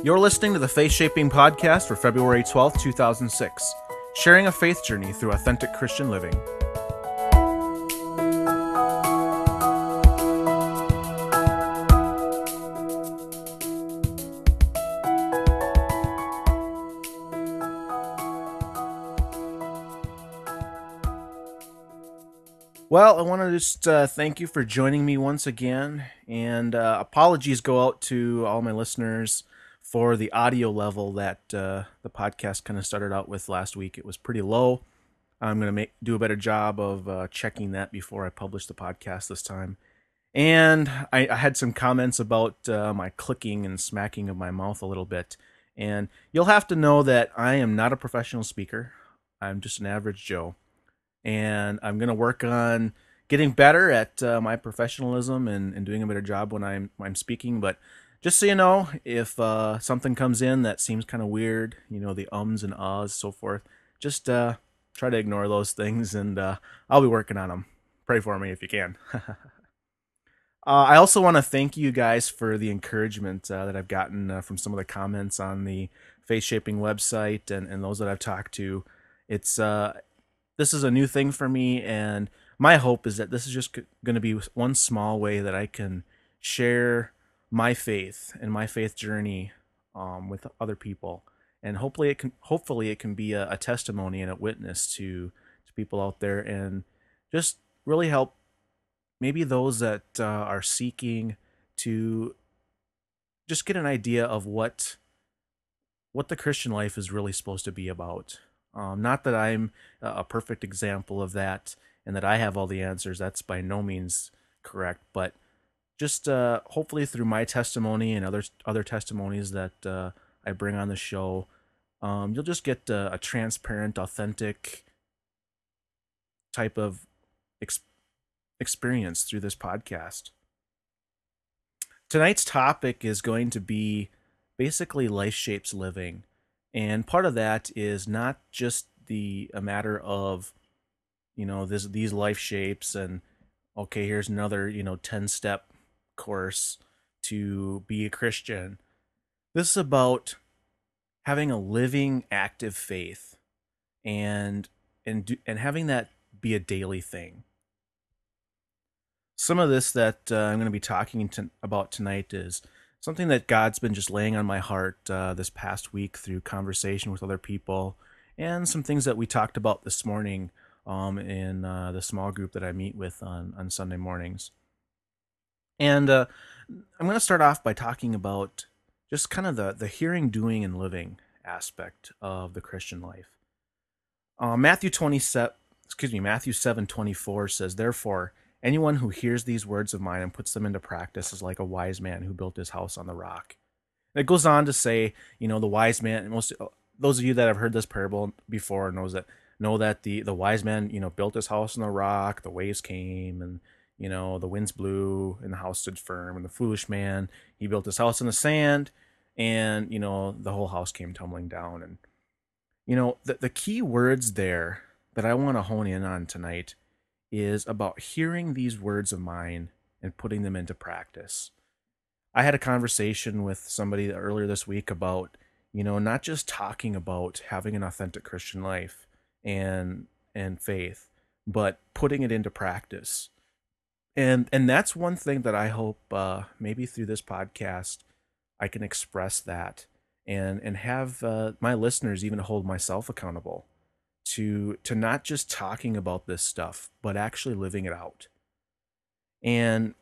You're listening to the Faith Shaping Podcast for February 12th, 2006, sharing a faith journey through authentic Christian living. Well, I want to just thank you for joining me once again, and apologies go out to all my listeners for the audio level that the podcast kind of started out with last week. It was pretty low. I'm going to do a better job of checking that before I publish the podcast this time. And I had some comments about my clicking and smacking of my mouth a little bit. And you'll have to know that I am not a professional speaker. I'm just an average Joe. And I'm going to work on getting better at my professionalism and doing a better job when I'm speaking. But just so you know, if something comes in that seems kind of weird, you know, the ums and ahs, so forth, just try to ignore those things, and I'll be working on them. Pray for me if you can. I also want to thank you guys for the encouragement that I've gotten from some of the comments on the Faith Shaping website and those that I've talked to. It's this is a new thing for me, and my hope is that this is just going to be one small way that I can share my faith and my faith journey with other people, and hopefully it can be a testimony and a witness to people out there, and just really help maybe those that are seeking to just get an idea of what the Christian life is really supposed to be about. Not that I'm a perfect example of that and that I have all the answers. That's by no means correct. But just hopefully through my testimony and other testimonies that I bring on the show, you'll just get a transparent, authentic type of experience through this podcast. Tonight's topic is going to be basically life shapes living. And part of that is not just a matter of, you know, these life shapes and, okay, here's another, 10-step course to be a Christian. This is about having a living, active faith and having that be a daily thing. Some of this that I'm going to be talking about tonight is something that God's been just laying on my heart this past week through conversation with other people, and some things that we talked about this morning in the small group that I meet with on Sunday mornings. And I'm going to start off by talking about just kind of the hearing, doing, and living aspect of the Christian life. Matthew 7:24 says, "Therefore, anyone who hears these words of mine and puts them into practice is like a wise man who built his house on the rock." And it goes on to say, the wise man, those of you that have heard this parable before know that the wise man, built his house on the rock, the waves came, and, the winds blew, and the house stood firm. And the foolish man, he built his house in the sand, and, the whole house came tumbling down. And, the key words there that I want to hone in on tonight is about hearing these words of mine and putting them into practice. I had a conversation with somebody earlier this week about, not just talking about having an authentic Christian life and faith, but putting it into practice. And that's one thing that I hope maybe through this podcast I can express that and have my listeners even hold myself accountable to not just talking about this stuff, but actually living it out. And,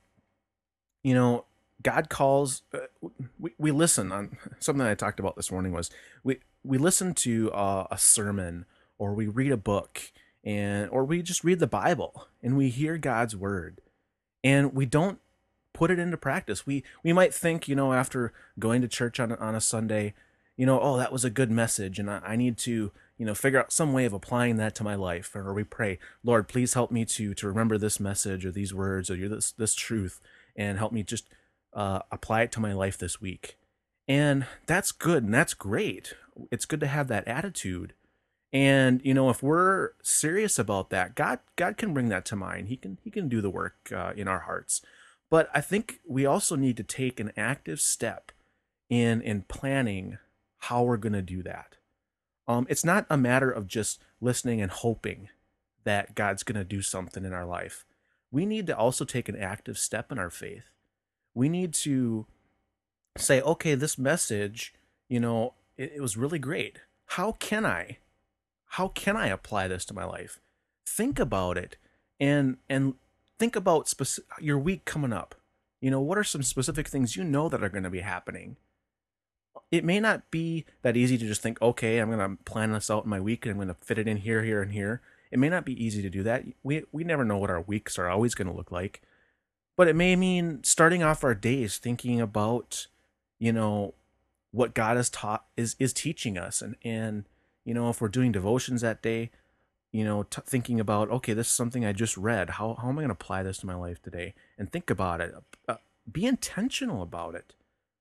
God calls, we listen on something I talked about this morning was we listen to a sermon, or we read a book, or we just read the Bible, and we hear God's word, and we don't put it into practice. We might think, after going to church on a Sunday, oh, that was a good message, and I need to, figure out some way of applying that to my life. Or we pray, Lord, please help me to remember this message or these words or this truth, and help me just apply it to my life this week. And that's good, and that's great. It's good to have that attitude. And, if we're serious about that, God can bring that to mind. He can do the work in our hearts. But I think we also need to take an active step in planning how we're going to do that. It's not a matter of just listening and hoping that God's going to do something in our life. We need to also take an active step in our faith. We need to say, okay, this message, it was really great. How can I apply this to my life? Think about it, and think about your week coming up. What are some specific things that are going to be happening? It may not be that easy to just think, okay, I'm going to plan this out in my week and I'm going to fit it in here, here, and here. It may not be easy to do that. We never know what our weeks are always going to look like. But it may mean starting off our days thinking about, what God has taught is teaching us, and if we're doing devotions that day, thinking about, okay, this is something I just read. How am I going to apply this to my life today? And think about it. Be intentional about it.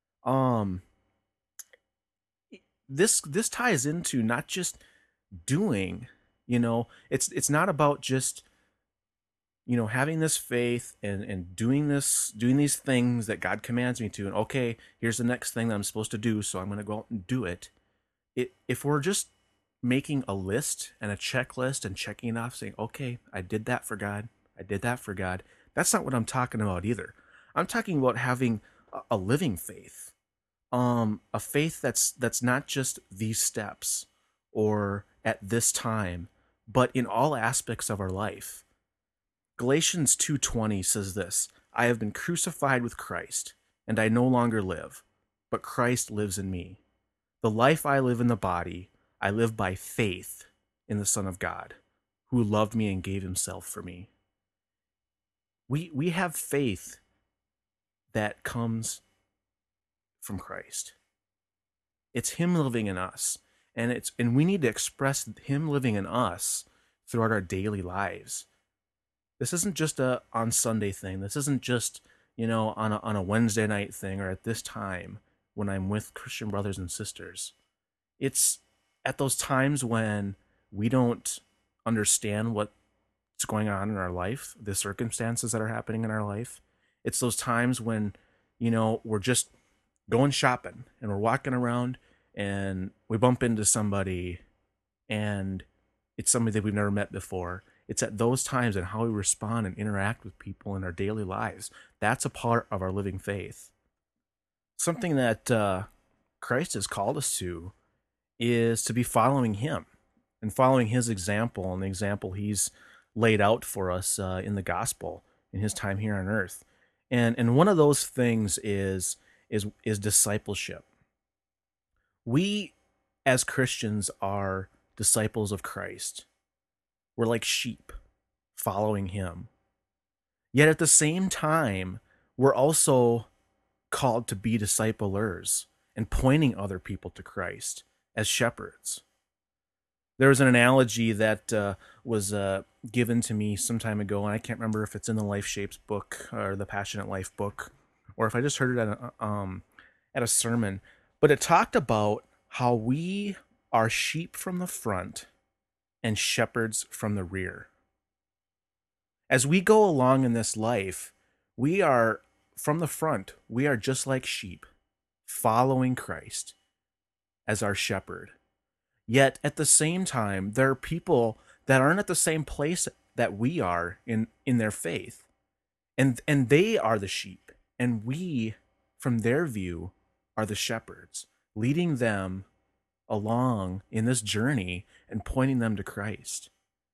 This ties into not just doing. It's not about just having this faith and doing these things that God commands me to, and okay, here's the next thing that I'm supposed to do, so I'm going to go out and do it. If we're just making a list and a checklist and checking it off, saying, okay, I did that for God, I did that for God, that's not what I'm talking about either. I'm talking about having a living faith, a faith that's not just these steps or at this time, but in all aspects of our life. Galatians 2:20 says this: I have been crucified with Christ, and I no longer live, but Christ lives in me. The life I live in the body, I live by faith in the Son of God, who loved me and gave himself for me. We have faith that comes from Christ. It's him living in us, and we need to express him living in us throughout our daily lives. This isn't just a on Sunday thing. This isn't just, on a Wednesday night thing or at this time when I'm with Christian brothers and sisters. It's at those times when we don't understand what's going on in our life, the circumstances that are happening in our life. It's those times when, we're just going shopping and we're walking around and we bump into somebody and it's somebody that we've never met before. It's at those times and how we respond and interact with people in our daily lives. That's a part of our living faith. Something that Christ has called us to is to be following him and following his example and the example he's laid out for us in the gospel in his time here on earth. And one of those things is discipleship. We as Christians are disciples of Christ. We're like sheep following him. Yet at the same time, we're also called to be disciplers and pointing other people to Christ as shepherds. There was an analogy that was given to me some time ago, and I can't remember if it's in the Life Shapes book or the Passionate Life book, or if I just heard it at a sermon. But it talked about how we are sheep from the front and shepherds from the rear. As we go along in this life, we are from the front. We are just like sheep, following Christ as our shepherd. Yet at the same time, there are people that aren't at the same place that we are in their faith. And they are the sheep. And we, from their view, are the shepherds, leading them along in this journey and pointing them to Christ.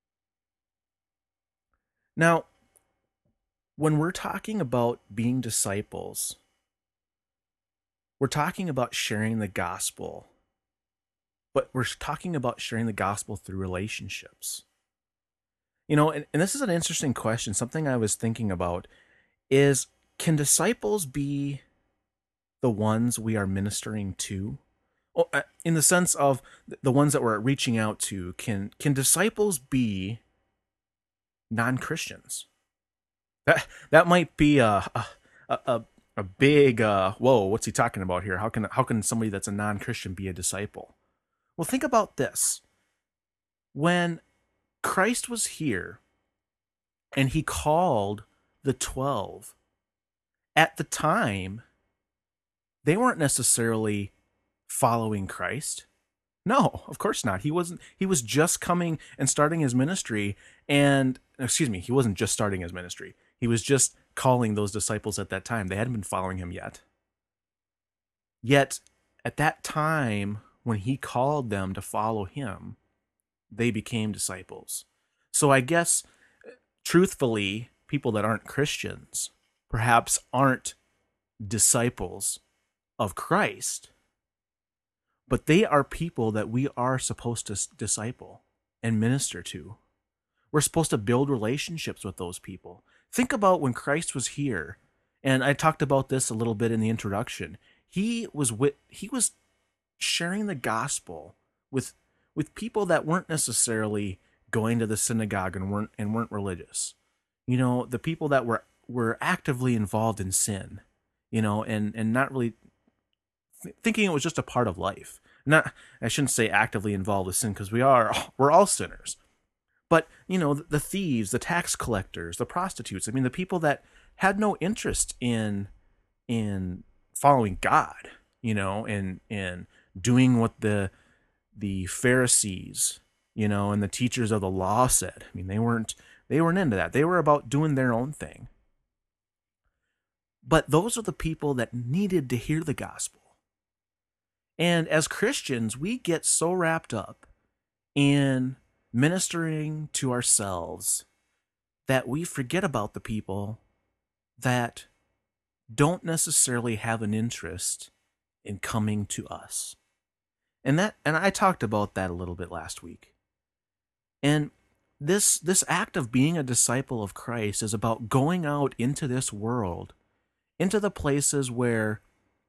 Now, when we're talking about being disciples, we're talking about sharing the gospel, but we're talking about sharing the gospel through relationships. And this is an interesting question. Something I was thinking about is, can disciples be the ones we are ministering to? In the sense of the ones that we're reaching out to, can disciples be non-Christians? That might be a big whoa. What's he talking about here? How can somebody that's a non-Christian be a disciple? Well, think about this. When Christ was here and he called the 12, at the time they weren't necessarily following Christ. No, of course not. He wasn't. He was just coming and starting his ministry. And excuse me, he wasn't just starting his ministry. He was just calling those disciples at that time. They hadn't been following him yet. Yet, at that time, when he called them to follow him, they became disciples. So I guess, truthfully, people that aren't Christians perhaps aren't disciples of Christ, but they are people that we are supposed to disciple and minister to. We're supposed to build relationships with those people. Think about when Christ was here, and I talked about this a little bit in the introduction. He was sharing the gospel with people that weren't necessarily going to the synagogue and weren't religious. You know, the people that were actively involved in sin, you know, and not really thinking it was just a part of life. Not, I shouldn't say actively involved with sin, because we're all sinners. But, you know, the thieves, the tax collectors, the prostitutes, I mean, the people that had no interest in following God, you know, and doing what the Pharisees, you know, and the teachers of the law said. I mean, they weren't into that. They were about doing their own thing. But those are the people that needed to hear the gospel. And as Christians, we get so wrapped up in ministering to ourselves that we forget about the people that don't necessarily have an interest in coming to us. And I talked about that a little bit last week. And this act of being a disciple of Christ is about going out into this world, into the places where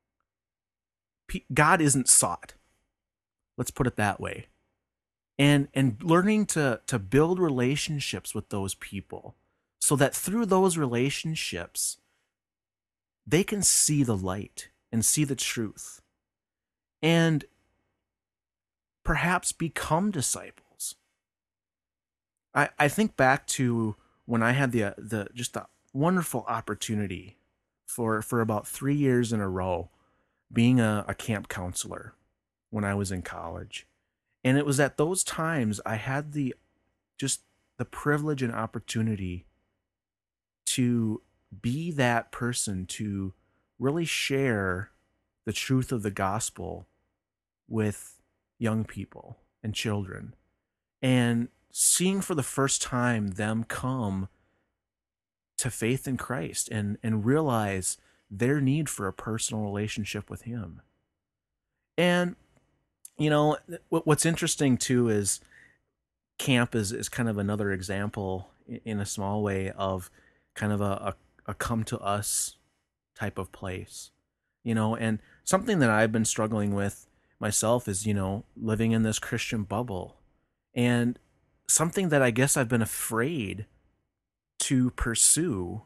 God isn't sought. Let's put it that way. And learning to build relationships with those people so that through those relationships, they can see the light and see the truth and perhaps become disciples. I think back to when I had the wonderful opportunity for about 3 years in a row being a camp counselor when I was in college. And it was at those times I had the privilege and opportunity to be that person to really share the truth of the gospel with young people and children, and seeing for the first time them come to faith in Christ and realize their need for a personal relationship with him. And you know, what's interesting too is camp is kind of another example in a small way of kind of a come to us type of place, you know. And something that I've been struggling with myself is, you know, living in this Christian bubble, and something that I guess I've been afraid to pursue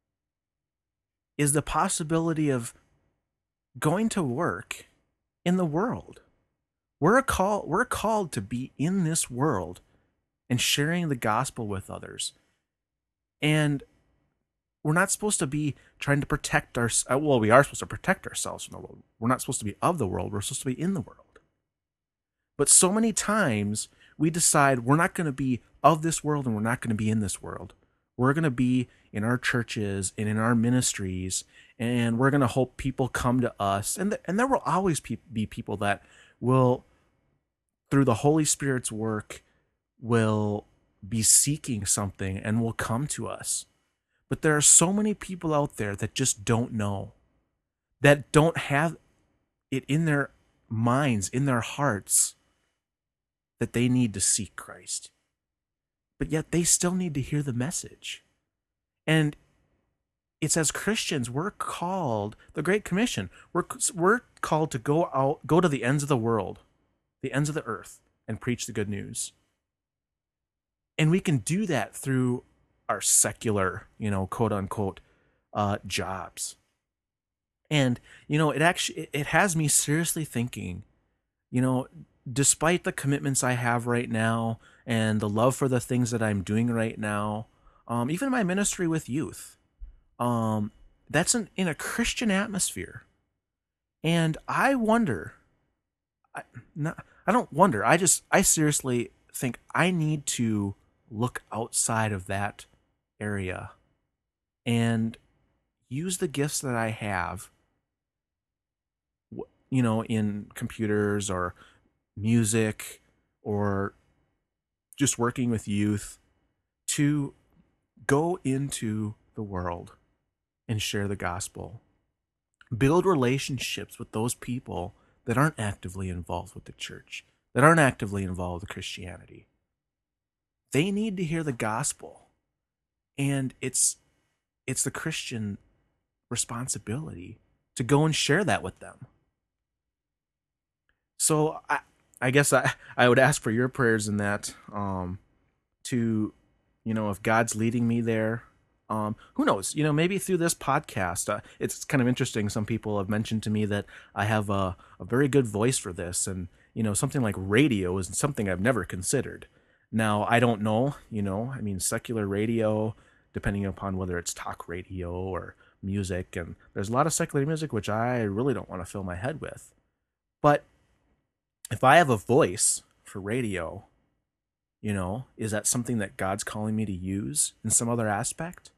is the possibility of going to work in the world. We're called to be in this world and sharing the gospel with others. And we're not supposed to be trying to protect well, we are supposed to protect ourselves from the world. We're not supposed to be of the world. We're supposed to be in the world. But so many times we decide we're not going to be of this world and we're not going to be in this world. We're going to be in our churches and in our ministries, and we're going to hope people come to us. And there will always be people that will, through the Holy Spirit's work, will be seeking something and will come to us. But there are so many people out there that just don't know, that don't have it in their minds, in their hearts, that they need to seek Christ. But yet they still need to hear the message. And it's as Christians, we're called, the Great Commission, we're called to go to the ends of the world, the ends of the earth, and preach the good news. And we can do that through our secular, you know, quote unquote, jobs. And, you know, it has me seriously thinking, you know, despite the commitments I have right now and the love for the things that I'm doing right now, even my ministry with youth, that's in a Christian atmosphere. And I wonder, I, not, I don't wonder, I seriously think I need to look outside of that area and use the gifts that I have, in computers or music or just working with youth to go into the world and share the gospel. Build relationships with those people that aren't actively involved with the church, that aren't actively involved with Christianity. They need to hear the gospel. And it's the Christian responsibility to go and share that with them. So I guess I would ask for your prayers in that, to, if God's leading me there, who knows, maybe through this podcast, it's kind of interesting. Some people have mentioned to me that I have a very good voice for this, and, something like radio is something I've never considered. Now, I don't know, secular radio, depending upon whether it's talk radio or music, and there's a lot of secular music which I really don't want to fill my head with. But if I have a voice for radio, is that something that God's calling me to use in some other aspect?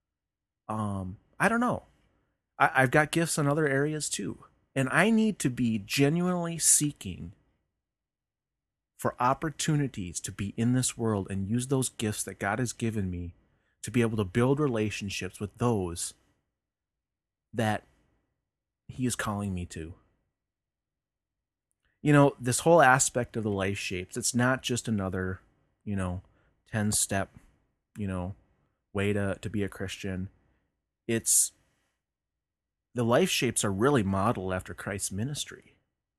I don't know. I've got gifts in other areas too. And I need to be genuinely seeking for opportunities to be in this world and use those gifts that God has given me to be able to build relationships with those that He is calling me to. This whole aspect of the life shapes, it's not just another, 10-step, way to be a Christian. It's the life shapes are really modeled after Christ's ministry.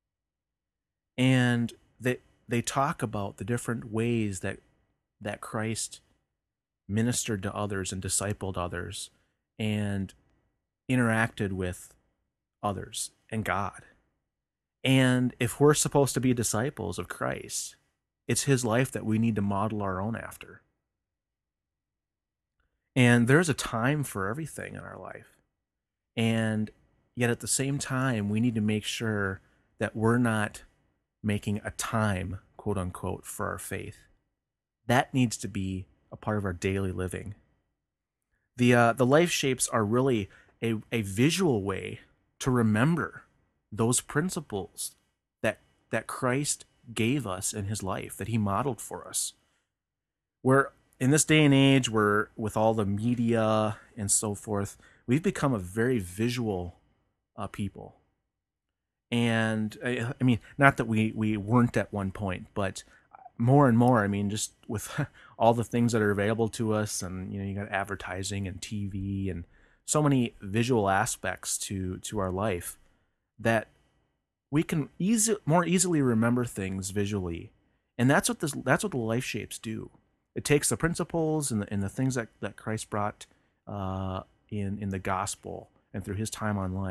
And they talk about the different ways that Christ ministered to others and discipled others and interacted with others and God. And if we're supposed to be disciples of Christ, it's His life that we need to model our own after. And there's a time for everything in our life. And yet at the same time, we need to make sure that we're not making a time, quote unquote, for our faith. That needs to be a part of our daily living. The life shapes are really a visual way to remember those principles that Christ gave us in His life, that He modeled for us. We're in this day and age, where with all the media and so forth, we've become a very visual people. And I mean, not that we weren't at one point, but more and more. I mean, just with all the things that are available to us, and you got advertising and TV and so many visual aspects to our life, that we can more easily remember things visually. And that's what the life shapes do. It takes the principles and the things that Christ brought in the gospel and through His time on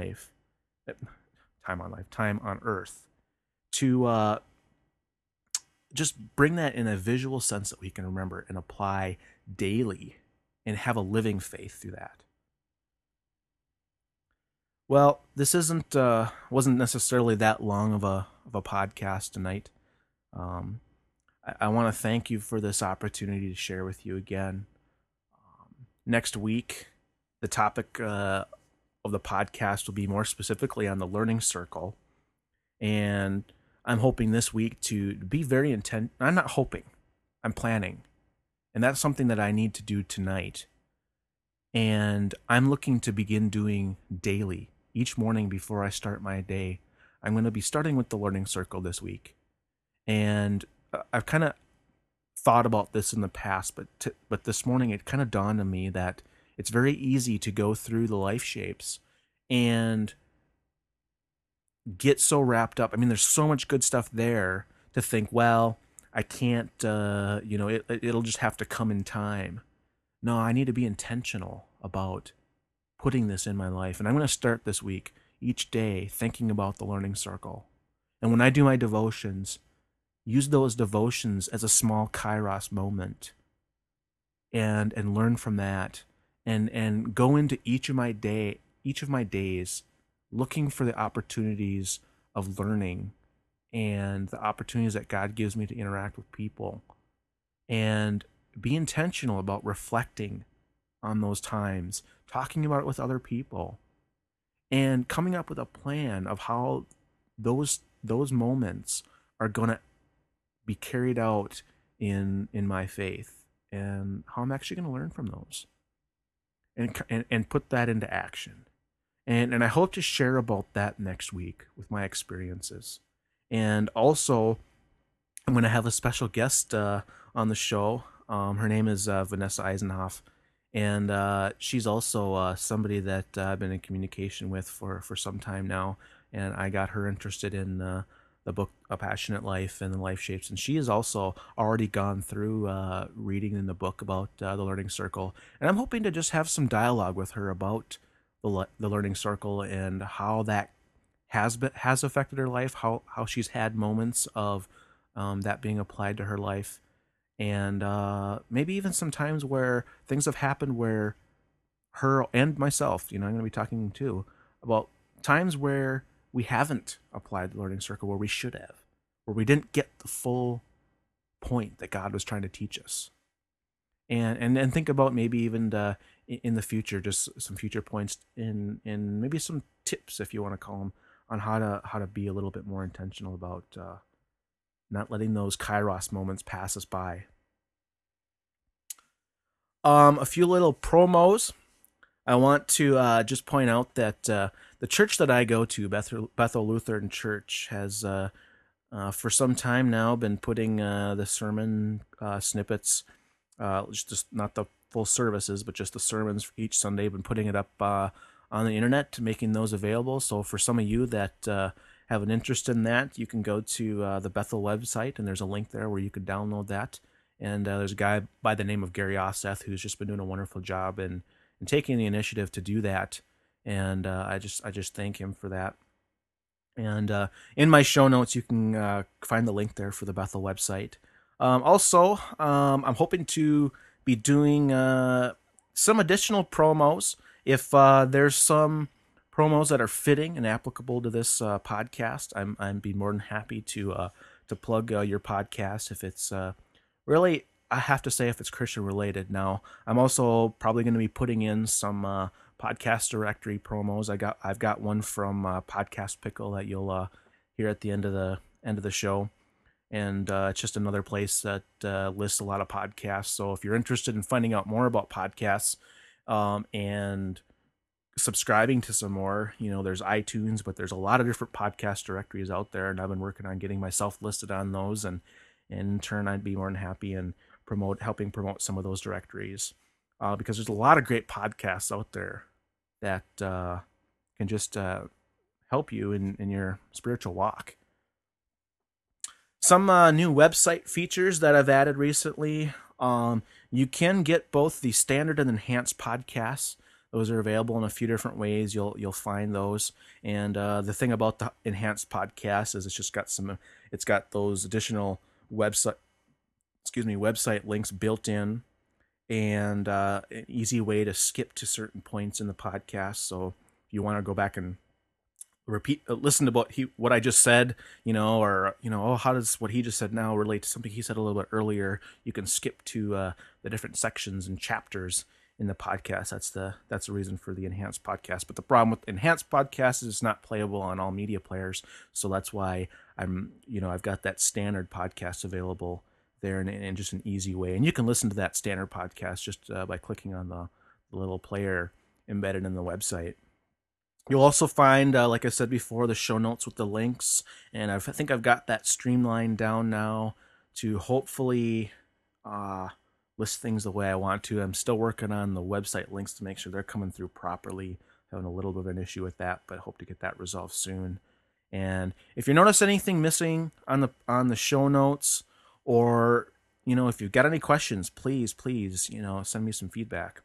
earth, to just bring that in a visual sense that we can remember and apply daily and have a living faith through that. Well, this wasn't necessarily that long of a podcast tonight. I want to thank you for this opportunity to share with you again. Next week, the topic of the podcast will be more specifically on the Learning Circle. And I'm hoping this week to be very intent. I'm not hoping, I'm planning. And that's something that I need to do tonight. And I'm looking to begin doing daily, each morning before I start my day. I'm going to be starting with the Learning Circle this week. And I've kind of thought about this in the past, but this morning it kind of dawned on me that it's very easy to go through the life shapes and get so wrapped up. I mean, there's so much good stuff there to think, well, I can't, it'll just have to come in time. No, I need to be intentional about putting this in my life. And I'm going to start this week, each day, thinking about the Learning Circle. And when I do my devotions, use those devotions as a small kairos moment and learn from that, and go into each of my days looking for the opportunities of learning and the opportunities that God gives me to interact with people, and be intentional about reflecting on those times, talking about it with other people, and coming up with a plan of how those moments are going to be carried out in my faith, and how I'm actually going to learn from those, and put that into action. And I hope to share about that next week with my experiences. And also, I'm going to have a special guest on the show. Her name is Vanessa Eisenhoff, and she's also somebody that I've been in communication with for some time now. And I got her interested in the book A Passionate Life and the Life Shapes. And she has also already gone through reading in the book about the Learning Circle. And I'm hoping to just have some dialogue with her about the Learning Circle and how that has affected her life, how she's had moments of that being applied to her life, and maybe even some times where things have happened where her and myself, I'm going to be talking too about times where we haven't applied the Learning Circle where we should have, where we didn't get the full point that God was trying to teach us. And think about maybe even in the future, just some future points in maybe some tips, if you want to call them, on how to be a little bit more intentional about not letting those kairos moments pass us by. A few little promos. I want to just point out that the church that I go to, Bethel Lutheran Church, has for some time now been putting the sermon snippets, just not the full services, but just the sermons for each Sunday. Been putting it up on the internet, making those available. So for some of you that have an interest in that, you can go to the Bethel website, and there's a link there where you can download that. And there's a guy by the name of Gary Oseth who's just been doing a wonderful job and taking the initiative to do that. And I just thank him for that. And in my show notes, you can find the link there for the Bethel website. Also, I'm hoping to be doing some additional promos. If there's some promos that are fitting and applicable to this podcast, I'm be more than happy to plug your podcast if it's really, I have to say, if it's Christian related. Now, I'm also probably going to be putting in some podcast directory promos. I've got one from Podcast Pickle that you'll hear at the end of the show, and it's just another place that lists a lot of podcasts. So if you're interested in finding out more about podcasts and subscribing to some more, there's iTunes, but there's a lot of different podcast directories out there, and I've been working on getting myself listed on those, and in turn, I'd be more than happy and helping promote some of those directories, because there's a lot of great podcasts out there that can just help you in your spiritual walk. Some new website features that I've added recently. You can get both the standard and enhanced podcasts. Those are available in a few different ways. You'll find those. And the thing about the enhanced podcast is it's got those additional website links built in, and an easy way to skip to certain points in the podcast. So if you want to go back and listen to what I just said, or how does what he just said now relate to something he said a little bit earlier, you can skip to the different sections and chapters in the podcast. That's the reason for the enhanced podcast. But the problem with enhanced podcasts is it's not playable on all media players. So that's why I've got that standard podcast available there in just an easy way. And you can listen to that standard podcast just by clicking on the little player embedded in the website. You'll also find, like I said before, the show notes with the links. And I think I've got that streamlined down now to hopefully list things the way I want to. I'm still working on the website links to make sure they're coming through properly. Having a little bit of an issue with that, but hope to get that resolved soon. And if you notice anything missing on the show notes, or if you've got any questions, please send me some feedback.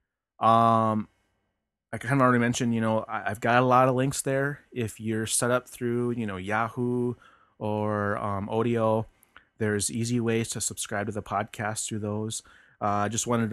I kind of already mentioned, I've got a lot of links there. If you're set up through Yahoo or Odeo, there's easy ways to subscribe to the podcast through those. I just wanted to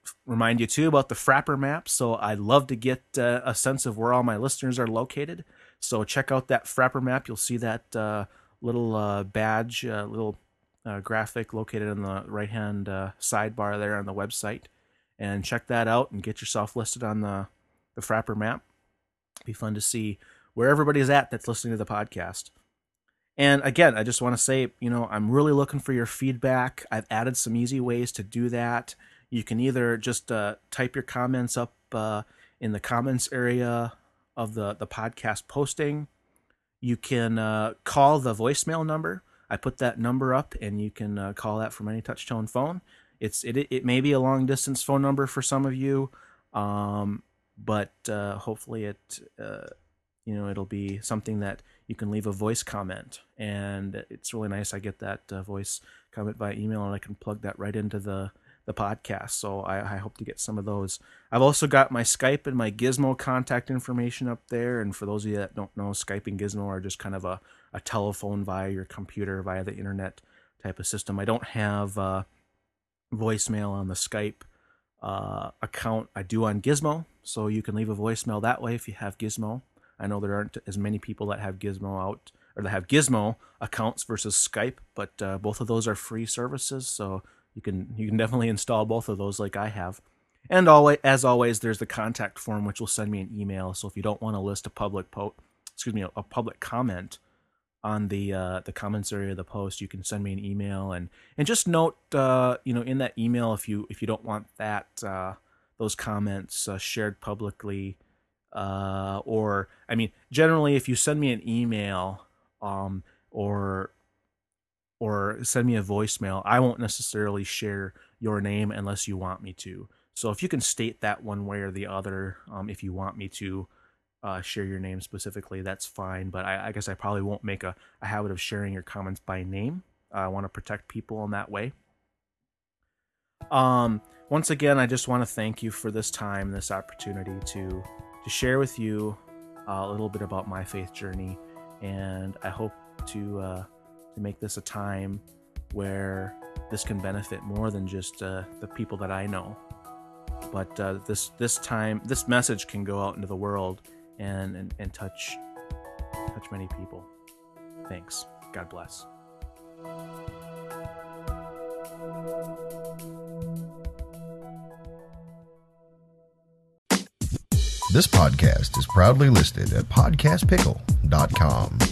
remind you too about the Frappr map. So I'd love to get a sense of where all my listeners are located. So check out that Frappr map. You'll see that little badge, little graphic located on the right-hand sidebar there on the website. And check that out and get yourself listed on the Frappr map. Be fun to see where everybody's at that's listening to the podcast. And again, I just want to say, I'm really looking for your feedback. I've added some easy ways to do that. You can either just type your comments up in the comments area of the podcast posting. You can call the voicemail number. I put that number up, and you can call that from any touch-tone phone. It may be a long-distance phone number for some of you, but hopefully it'll be something that you can leave a voice comment, and it's really nice. I get that voice comment via email, and I can plug that right into the podcast. So I hope to get some of those. I've also got my Skype and my Gizmo contact information up there. And for those of you that don't know, Skype and Gizmo are just kind of a telephone via your computer, via the internet type of system. I don't have voicemail on the Skype account. I do on Gizmo, so you can leave a voicemail that way if you have Gizmo. I know there aren't as many people that have Gizmo out, or that have Gizmo accounts versus Skype, but both of those are free services, so you can definitely install both of those like I have. And as always, there's the contact form, which will send me an email. So if you don't want to list a public comment on the comments area of the post, you can send me an email and just note in that email if you don't want that those comments shared publicly. Generally, if you send me an email, or send me a voicemail, I won't necessarily share your name unless you want me to. So if you can state that one way or the other, if you want me to share your name specifically, that's fine. But I guess I probably won't make a habit of sharing your comments by name. I want to protect people in that way. Once again, I just want to thank you for this time, this opportunity to share with you a little bit about my faith journey, and I hope to make this a time where this can benefit more than just the people that I know, but this message can go out into the world and touch many people. Thanks. God bless. This podcast is proudly listed at podcastpickle.com.